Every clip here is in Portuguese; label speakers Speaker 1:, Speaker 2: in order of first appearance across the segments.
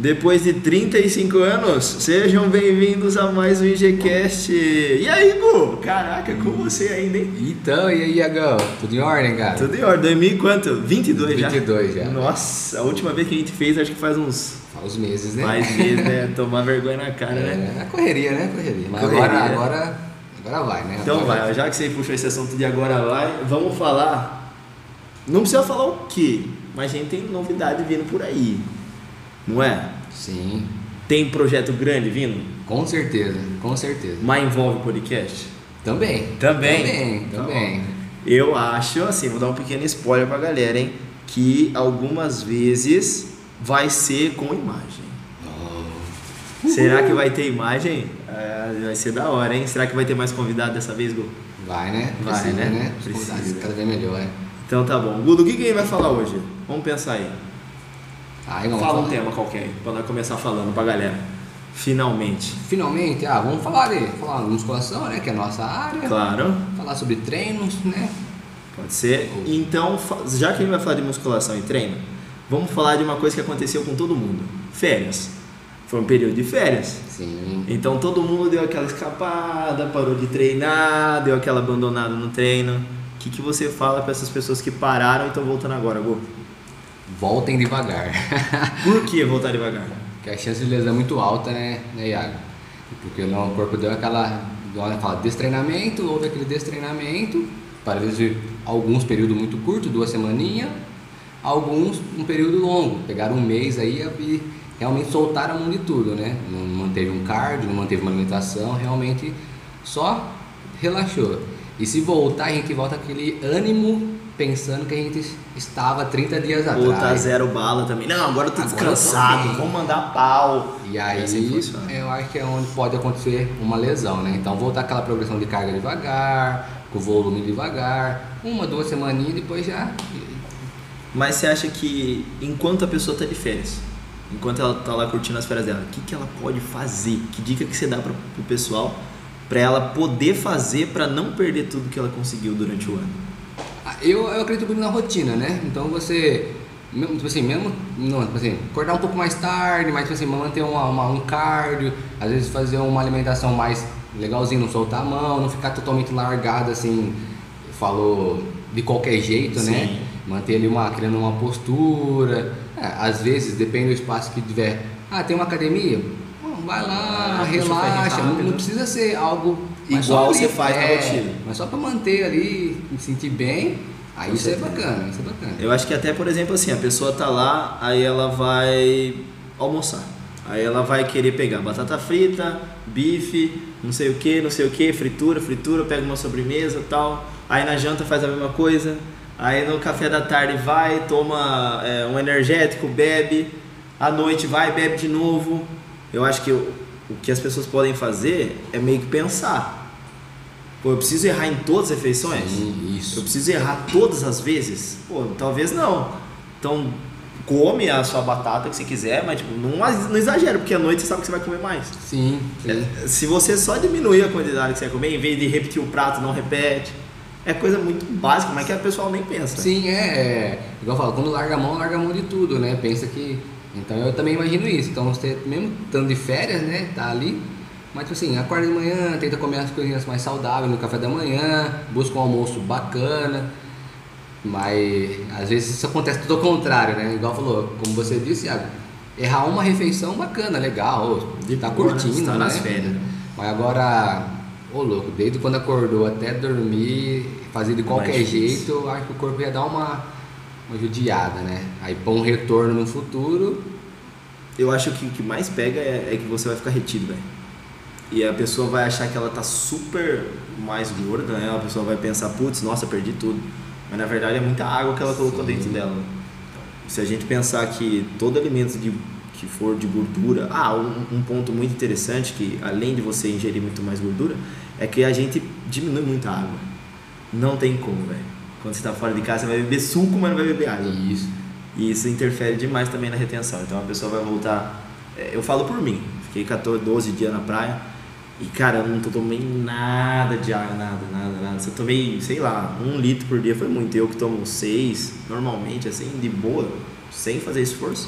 Speaker 1: Depois de 35 anos, sejam bem-vindos a mais um IGCast. E aí, Gu? Caraca, com você ainda, hein?
Speaker 2: Então, e aí, Iagão? Tudo em ordem, cara?
Speaker 1: Tudo em ordem. 2000 e quanto? 22 já?
Speaker 2: 22 já.
Speaker 1: Nossa, a última vez que a gente fez, acho que faz uns...
Speaker 2: Faz meses, né?
Speaker 1: Mais meses, né? Tomar vergonha na cara, né?
Speaker 2: É correria, né? Correria. Mas
Speaker 1: Correria.
Speaker 2: Agora vai, né?
Speaker 1: Então
Speaker 2: agora
Speaker 1: vai, já que você puxou esse assunto de agora vai, vamos falar... Não precisa falar o quê, mas a gente tem novidade vindo por aí. Não é?
Speaker 2: Sim.
Speaker 1: Tem projeto grande vindo?
Speaker 2: Com certeza, com certeza.
Speaker 1: Mas envolve podcast?
Speaker 2: Também.
Speaker 1: Eu acho, assim, vou dar um pequeno spoiler pra galera, hein? Que algumas vezes vai ser com imagem. Será que vai ter imagem? Vai ser da hora, hein? Será que vai ter mais convidado dessa vez, Gu?
Speaker 2: Vai, né?
Speaker 1: Vai,
Speaker 2: Precisa,
Speaker 1: né?
Speaker 2: Os
Speaker 1: Precisa.
Speaker 2: convidados cada vez melhor, é.
Speaker 1: Então tá bom. Gu, do que a gente vai falar hoje? Vamos pensar aí.
Speaker 2: Aí vamos
Speaker 1: Fala um
Speaker 2: falar.
Speaker 1: tema qualquer, pra nós começar falando pra galera. Finalmente.
Speaker 2: Finalmente, vamos falar de musculação, né? Que é a nossa área.
Speaker 1: Claro.
Speaker 2: Falar sobre treinos, né?
Speaker 1: Pode ser. Então, já que a gente vai falar de musculação e treino, vamos falar de uma coisa que aconteceu com todo mundo. Férias. Foi um período de férias.
Speaker 2: Sim.
Speaker 1: Então todo mundo deu aquela escapada, parou de treinar, deu aquela abandonada no treino. O que você fala para essas pessoas que pararam e estão voltando agora, Gu?
Speaker 2: Voltem devagar.
Speaker 1: Por que voltar devagar?
Speaker 2: Porque a chance de lesão é muito alta, né, Iago? Porque o corpo deu aquela, fala, destreinamento, houve aquele destreinamento, paralisia alguns períodos muito curtos, 2 semaninhas, alguns um período longo, pegaram um mês aí e realmente soltaram a mão de tudo, né? Não manteve um cardio, não manteve uma alimentação, realmente só relaxou. E se voltar, a gente volta aquele ânimo pensando que a gente estava 30 dias atrás.
Speaker 1: Ou tá zero bala também. Não, agora eu tô descansado, vamos mandar pau.
Speaker 2: E aí,
Speaker 1: assim funciona.
Speaker 2: eu acho que é onde pode acontecer uma lesão, né? Então, voltar aquela progressão de carga devagar, com volume devagar, 1, 2 semaninhas e depois já...
Speaker 1: Mas você acha que enquanto a pessoa tá de férias, enquanto ela tá lá curtindo as férias dela, o que ela pode fazer? Que dica que você dá pro pessoal para ela poder fazer para não perder tudo que ela conseguiu durante o ano?
Speaker 2: Eu acredito muito na rotina, né? Então você, acordar um pouco mais tarde, mas tipo assim, manter um cardio, às vezes fazer uma alimentação mais legalzinha, não soltar a mão, não ficar totalmente largado assim, falou de qualquer jeito,
Speaker 1: Sim.
Speaker 2: né? Manter ali criando uma postura, às vezes, depende do espaço que tiver. Tem uma academia? Vai lá, relaxa, não precisa ser algo
Speaker 1: igual você faz na rotina.
Speaker 2: Mas só para manter ali, me sentir bem, aí isso é bacana,
Speaker 1: Eu acho que até, por exemplo, assim, a pessoa tá lá, aí ela vai almoçar. Aí ela vai querer pegar batata frita, bife, não sei o que, fritura, pega uma sobremesa e tal. Aí na janta faz a mesma coisa. Aí no café da tarde vai, toma um energético, bebe. À noite vai, bebe de novo. Eu acho que o que as pessoas podem fazer é meio que pensar. Pô, eu preciso errar em todas as refeições?
Speaker 2: Sim, isso.
Speaker 1: Eu preciso errar todas as vezes? Pô, talvez não. Então, come a sua batata que você quiser, mas tipo, não exagera, porque à noite você sabe que você vai comer mais.
Speaker 2: Sim.
Speaker 1: Se você só diminuir a quantidade que você vai comer, em vez de repetir o prato, não repete. É coisa muito básica, mas que a pessoa nem pensa.
Speaker 2: Sim, igual eu falo, quando larga a mão de tudo, né? Pensa que... Então eu também imagino isso. Então você, mesmo estando de férias, né? Tá ali, mas tipo assim, acorda de manhã, tenta comer as coisinhas mais saudáveis no café da manhã, busca um almoço bacana. Mas às vezes isso acontece tudo ao contrário, né? Igual falou, como você disse, Iago, errar uma refeição bacana, legal, tá curtindo,
Speaker 1: tá
Speaker 2: né?
Speaker 1: nas férias.
Speaker 2: Mas agora, louco, desde quando acordou até dormir, fazer de qualquer jeito, eu acho que o corpo ia dar uma judiada, né? Aí põe um retorno no futuro.
Speaker 1: Eu acho que o que mais pega é que você vai ficar retido, velho. E a pessoa vai achar que ela tá super mais gorda, né? A pessoa vai pensar, putz, nossa, perdi tudo. Mas na verdade é muita água que ela colocou dentro dela. Se a gente pensar que todo alimento que for de gordura... um ponto muito interessante, que além de você ingerir muito mais gordura, é que a gente diminui muito a água. Não tem como, velho. Quando você está fora de casa, você vai beber suco, mas não vai beber água.
Speaker 2: Isso.
Speaker 1: E isso interfere demais também na retenção. Então a pessoa vai voltar... Eu falo por mim. Fiquei 12 dias na praia e, cara, eu não tomei nada de água, nada. Se eu tomei, sei lá, 1 litro por dia foi muito. Eu que tomo 6, normalmente, assim, de boa, sem fazer esforço.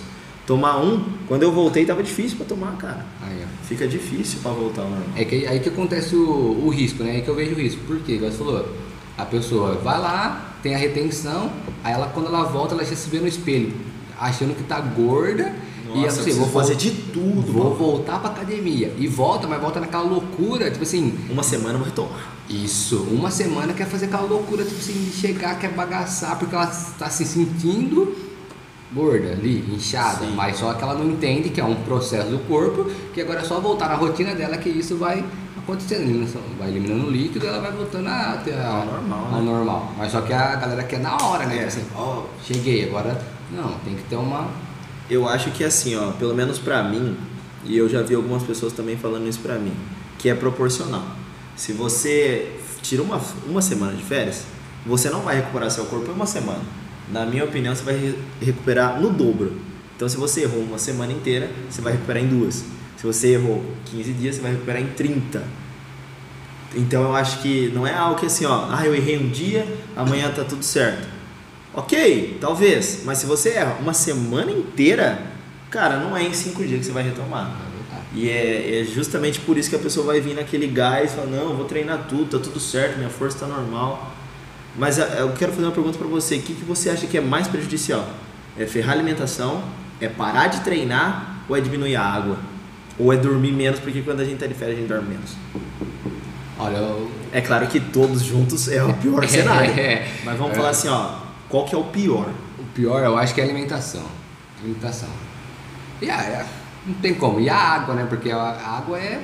Speaker 1: Tomar um, quando eu voltei tava difícil pra tomar, cara.
Speaker 2: Aí, ó.
Speaker 1: Fica difícil pra voltar ao normal.
Speaker 2: É que aí que acontece o risco, né? Aí que eu vejo o risco. Por quê? Igual você falou, a pessoa vai lá, tem a retenção, aí ela, quando ela volta, ela já se vê no espelho, achando que tá gorda.
Speaker 1: Nossa,
Speaker 2: e assim,
Speaker 1: vou fazer de tudo.
Speaker 2: Vou voltar pra academia. E volta, mas volta naquela loucura, tipo assim.
Speaker 1: Uma semana eu vou retomar.
Speaker 2: Isso, uma semana quer fazer aquela loucura, tipo assim, de chegar, quer bagaçar, porque ela tá se sentindo gorda ali, inchada,
Speaker 1: Sim.
Speaker 2: mas só que ela não entende que é um processo do corpo, que agora é só voltar na rotina dela que isso vai acontecendo, vai eliminando o líquido e ela vai voltando ao normal. Mas só que a galera quer na hora, né? Assim, cheguei, agora não, tem que ter uma...
Speaker 1: Eu acho que assim, ó, pelo menos pra mim, e eu já vi algumas pessoas também falando isso pra mim, que é proporcional. Se você tira uma semana de férias, você não vai recuperar seu corpo em uma semana. Na minha opinião, você vai recuperar no dobro. Então, se você errou uma semana inteira, você vai recuperar em 2. Se você errou 15 dias, você vai recuperar em 30. Então, eu acho que não é algo que assim, ó, eu errei um dia, amanhã tá tudo certo. Ok, talvez, mas se você erra uma semana inteira, cara, não é em 5 dias que você vai retomar. E é justamente por isso que a pessoa vai vir naquele gás e fala, não, eu vou treinar tudo, tá tudo certo, minha força tá normal. Mas eu quero fazer uma pergunta pra você, o que você acha que é mais prejudicial? É ferrar a alimentação, é parar de treinar ou é diminuir a água? Ou é dormir menos, porque quando a gente tá de férias a gente dorme menos?
Speaker 2: Olha,
Speaker 1: é claro que todos juntos é o pior cenário, mas vamos falar assim, ó, qual que é o pior?
Speaker 2: O pior eu acho que é a alimentação. E não tem como. E a água, né? Porque a água é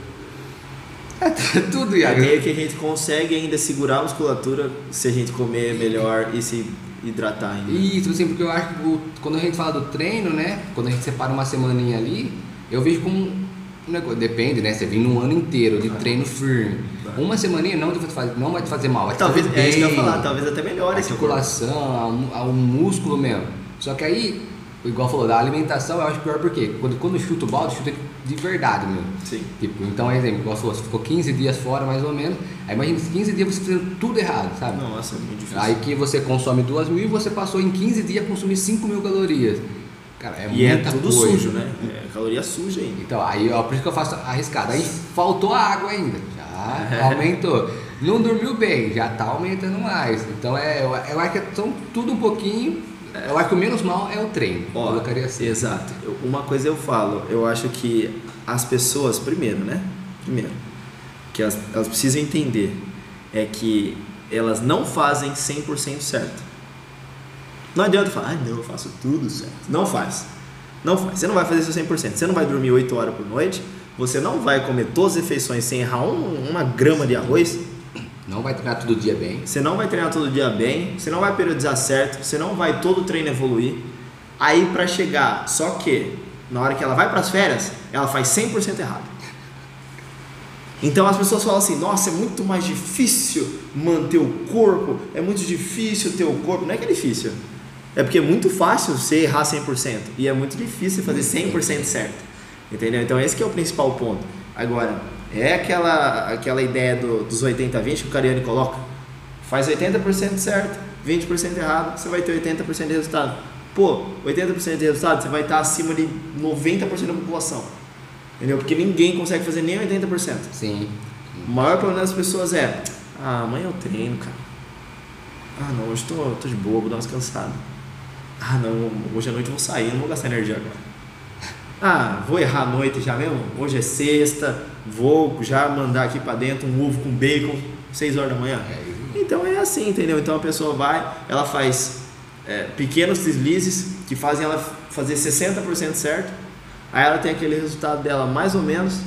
Speaker 2: tudo, Iago.
Speaker 1: É meio que a gente consegue ainda segurar a musculatura se a gente comer melhor e se hidratar ainda.
Speaker 2: Isso, assim, porque eu acho que quando a gente fala do treino, né? Quando a gente separa uma semaninha ali, eu vejo como um negócio, depende, né? Você vem num ano inteiro de treino firme. Uma semaninha não vai te fazer mal, vai te
Speaker 1: talvez,
Speaker 2: fazer bem.
Speaker 1: É isso que eu ia falar, talvez até melhore
Speaker 2: a circulação, o músculo mesmo. Só que aí, igual falou, da alimentação eu acho pior porque quando chuta o balde, chuta de verdade mesmo.
Speaker 1: Sim.
Speaker 2: Tipo, então, exemplo, igual falou, você ficou 15 dias fora mais ou menos, aí imagina 15 dias você fazendo tudo errado, sabe?
Speaker 1: Nossa, é muito difícil.
Speaker 2: Aí que você consome 2.000 e você passou em 15 dias a consumir 5.000 calorias. Cara, é
Speaker 1: e
Speaker 2: muita
Speaker 1: é tudo
Speaker 2: coisa.
Speaker 1: sujo, né? É caloria suja ainda.
Speaker 2: Então, aí ó, por isso que eu faço arriscado. Aí faltou a água ainda, já aumentou. Não dormiu bem, já tá aumentando mais. Então eu acho que são tudo um pouquinho. Eu acho que o menos mal é o treino. Colocaria assim.
Speaker 1: Exato. Uma coisa eu falo, eu acho que as pessoas, primeiro, que elas precisam entender é que elas não fazem 100% certo. Não adianta falar, não, eu faço tudo certo. Não faz. Você não vai fazer seu 100%. Você não vai dormir 8 horas por noite. Você não vai comer todas as refeições sem errar uma grama de arroz.
Speaker 2: Não vai treinar todo dia bem.
Speaker 1: Você não vai treinar todo dia bem. Você não vai periodizar certo. Você não vai todo treino evoluir. Aí pra chegar, só que na hora que ela vai pras férias, ela faz 100% errado. Então as pessoas falam assim, nossa, é muito mais difícil manter o corpo. É muito difícil ter o corpo. Não é que é difícil. É porque é muito fácil você errar 100% e é muito difícil fazer 100% certo, entendeu? Então esse que é o principal ponto. Agora, é aquela ideia dos 80-20 que o Cariani coloca. Faz 80% certo, 20% errado, você vai ter 80% de resultado. Pô, 80% de resultado, você vai estar acima de 90% da população, entendeu? Porque ninguém consegue fazer nem 80%.
Speaker 2: Sim.
Speaker 1: O maior problema das pessoas é, amanhã eu treino, cara. Não, hoje tô de boa, vou dar uma descansada. Não, hoje à noite eu vou sair, não vou gastar energia agora. Vou errar a noite já mesmo? Hoje é sexta, vou já mandar aqui pra dentro um ovo com bacon, 6 horas da manhã. Então é assim, entendeu? Então a pessoa ela faz pequenos deslizes que fazem ela fazer 60% certo, aí ela tem aquele resultado dela mais ou menos,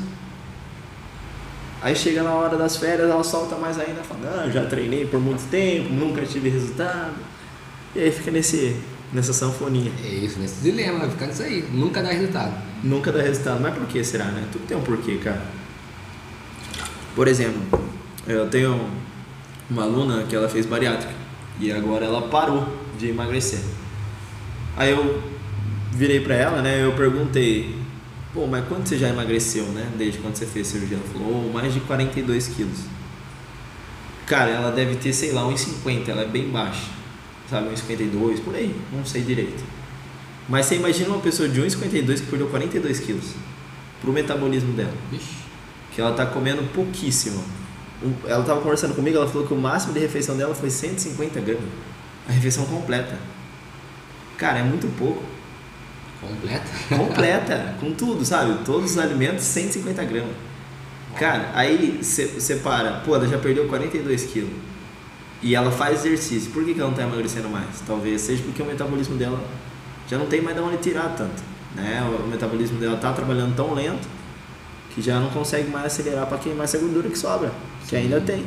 Speaker 1: aí chega na hora das férias, ela solta mais ainda, fala, já treinei por muito tempo, nunca tive resultado, e aí fica nessa sanfoninha.
Speaker 2: É isso, nesse dilema, vai ficar nisso aí, nunca dá resultado.
Speaker 1: Nunca dá resultado, mas por que será, né? Tudo tem um porquê, cara. Por exemplo, eu tenho uma aluna que ela fez bariátrica e agora ela parou de emagrecer. Aí eu virei pra ela, né? Eu perguntei, pô, mas quanto você já emagreceu, né? Desde quando você fez cirurgia? Ela falou, mais de 42 quilos. Cara, ela deve ter, sei lá, 1,50, ela é bem baixa, sabe? 1,52, por aí, não sei direito. Mas você imagina uma pessoa de 1,52 que perdeu 42 quilos pro metabolismo dela.
Speaker 2: Ixi.
Speaker 1: Que ela tá comendo pouquíssimo. Ela tava conversando comigo, ela falou que o máximo de refeição dela foi 150 gramas. A refeição completa. Cara, é muito pouco. Completa, com tudo, sabe? Todos os alimentos, 150 gramas. Cara, aí você para, pô, ela já perdeu 42 quilos. E ela faz exercício. Por que ela não tá emagrecendo mais? Talvez seja porque o metabolismo dela já não tem mais de onde tirar tanto, né? O metabolismo dela tá trabalhando tão lento que já não consegue mais acelerar para queimar essa gordura que sobra, que ainda tem.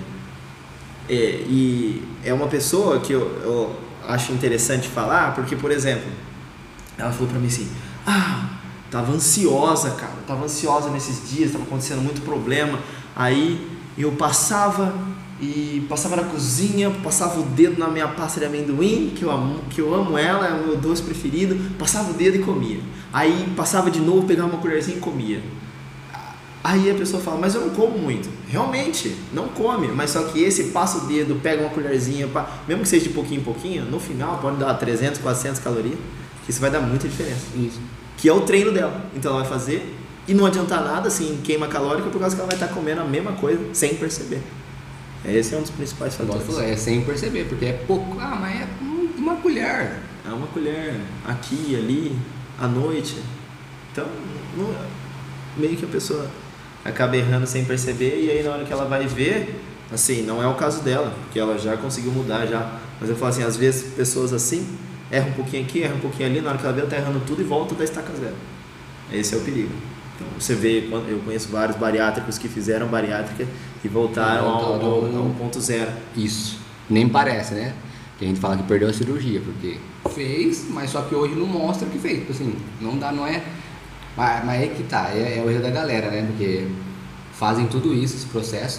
Speaker 1: E é uma pessoa que eu acho interessante falar, porque, por exemplo, ela falou pra mim assim, tava ansiosa, cara, tava ansiosa nesses dias, tava acontecendo muito problema, aí eu passava na cozinha, passava o dedo na minha pasta de amendoim, que eu amo ela, é o meu doce preferido, passava o dedo e comia, aí passava de novo, pegava uma colherzinha e comia. Aí a pessoa fala, mas eu não como muito. Realmente, não come, mas só que esse passa o dedo, pega uma colherzinha, mesmo que seja de pouquinho em pouquinho, no final pode dar 300, 400 calorias, que isso vai dar muita diferença.
Speaker 2: Isso.
Speaker 1: Que é o treino dela. Então ela vai fazer e não adianta nada, assim, queima calórica, por causa que ela vai estar comendo a mesma coisa sem perceber. Esse é um dos principais fatores.
Speaker 2: É sem perceber, porque é pouco. Mas é uma colher.
Speaker 1: É uma colher, aqui, ali, à noite. Então, meio que a pessoa acaba errando sem perceber, e aí na hora que ela vai ver, assim, não é o caso dela, porque ela já conseguiu mudar já, mas eu falo assim, às vezes pessoas assim, erram um pouquinho aqui, erram um pouquinho ali, na hora que ela vê, ela tá errando tudo e volta da estaca zero. Esse é o perigo. Então você vê, eu conheço vários bariátricos que fizeram bariátrica e voltaram ao ponto zero.
Speaker 2: Isso, nem parece, né? Que a gente fala que perdeu a cirurgia, porque fez, mas só que hoje não mostra que fez, tipo assim, não dá, não é... Mas é que tá, é o erro da galera, né? Porque fazem tudo isso, esse processo,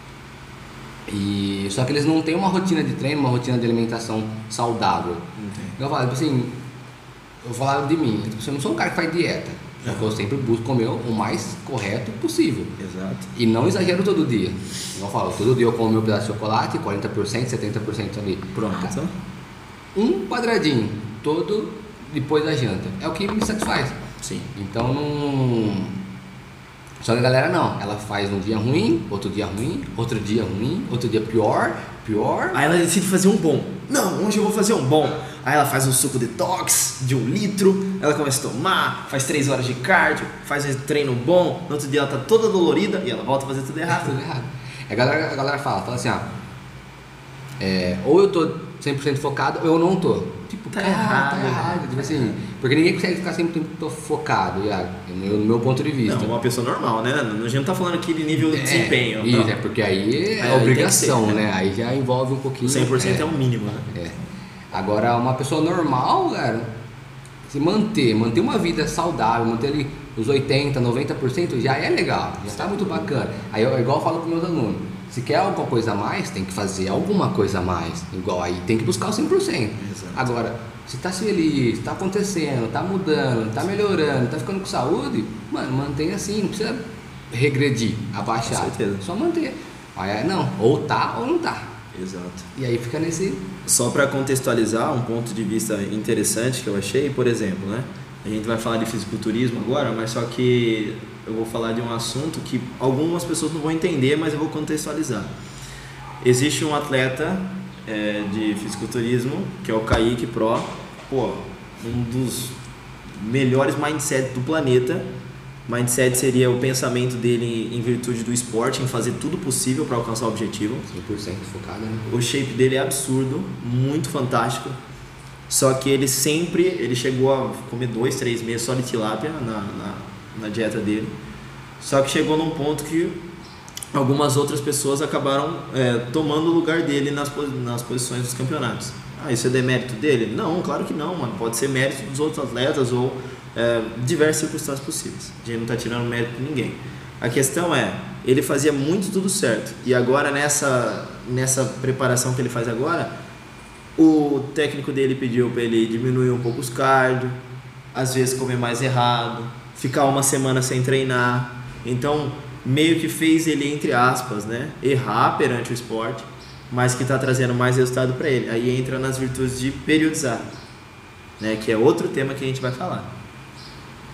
Speaker 2: e só que eles não têm uma rotina de treino, uma rotina de alimentação saudável. Eu falo, tipo assim, eu falo de mim, tipo, eu não sou um cara que faz dieta, eu sempre busco comer o mais correto possível.
Speaker 1: Exato.
Speaker 2: E não exagero todo dia. Eu falo, todo dia eu como meu pedaço de chocolate, 40%, 70% ali.
Speaker 1: Pronto.
Speaker 2: Um quadradinho, todo depois da janta. É o que me satisfaz.
Speaker 1: Sim.
Speaker 2: Então não. Só que a galera não. Ela faz um dia ruim, outro dia ruim, outro dia ruim, outro dia pior. Aí
Speaker 1: ela decide fazer um bom. Não, hoje eu vou fazer um bom. Aí ela faz um suco detox de 1 litro, ela começa a tomar, faz 3 horas de cardio, faz um treino bom, no outro dia ela tá toda dolorida e ela volta a fazer tudo errado.
Speaker 2: Tudo errado. A galera fala assim, ou eu tô 100% focado ou eu não tô. Tipo,
Speaker 1: tá errado.
Speaker 2: Tipo assim, porque ninguém consegue ficar 100% focado, no meu ponto de vista.
Speaker 1: Não, uma pessoa normal, né? A gente não tá falando aqui de nível de desempenho.
Speaker 2: Isso,
Speaker 1: não.
Speaker 2: porque aí é obrigação, né? Aí já envolve um pouquinho.
Speaker 1: 100% é o mínimo, né?
Speaker 2: Agora, uma pessoa normal, cara, se manter uma vida saudável, manter ali os 80%, 90% já é legal, já tá muito bacana. Aí eu igual eu falo para meus alunos, se quer alguma coisa a mais, tem que fazer alguma coisa a mais. Igual aí tem que buscar o 100%.
Speaker 1: Exato.
Speaker 2: Agora, se tá feliz, tá acontecendo, tá mudando, tá melhorando, tá ficando com saúde, mano, mantém assim, não precisa regredir, abaixar.
Speaker 1: Com certeza.
Speaker 2: Só manter. Aí não, ou tá ou não tá.
Speaker 1: Exato.
Speaker 2: E aí fica nesse...
Speaker 1: Só para contextualizar um ponto de vista interessante que eu achei, por exemplo, né? A gente vai falar de fisiculturismo agora, mas só que eu vou falar de um assunto que algumas pessoas não vão entender, mas eu vou contextualizar. Existe um atleta de fisiculturismo, que é o Kaique Pro, um dos melhores mindsets do planeta. Mindset seria o pensamento dele em virtude do esporte, em fazer tudo possível para alcançar o objetivo.
Speaker 2: 100% focado, né?
Speaker 1: O shape dele é absurdo, muito fantástico. Só que ele chegou a comer 2, 3 meses só de tilápia na dieta dele. Só que chegou num ponto que algumas outras pessoas acabaram tomando o lugar dele nas posições dos campeonatos. Isso é demérito dele? Não, claro que não, mano. Pode ser mérito dos outros atletas ou diversas circunstâncias possíveis. A gente não está tirando mérito de ninguém. A questão ele fazia muito tudo certo. E agora nessa preparação que ele faz agora, o técnico dele pediu para ele diminuir um pouco os cardio, às vezes comer mais errado, ficar uma semana sem treinar. Então, meio que fez ele, entre aspas, né, errar perante o esporte, mas que está trazendo mais resultado para ele. Aí entra nas virtudes de periodizar. né? Que é outro tema que a gente vai falar.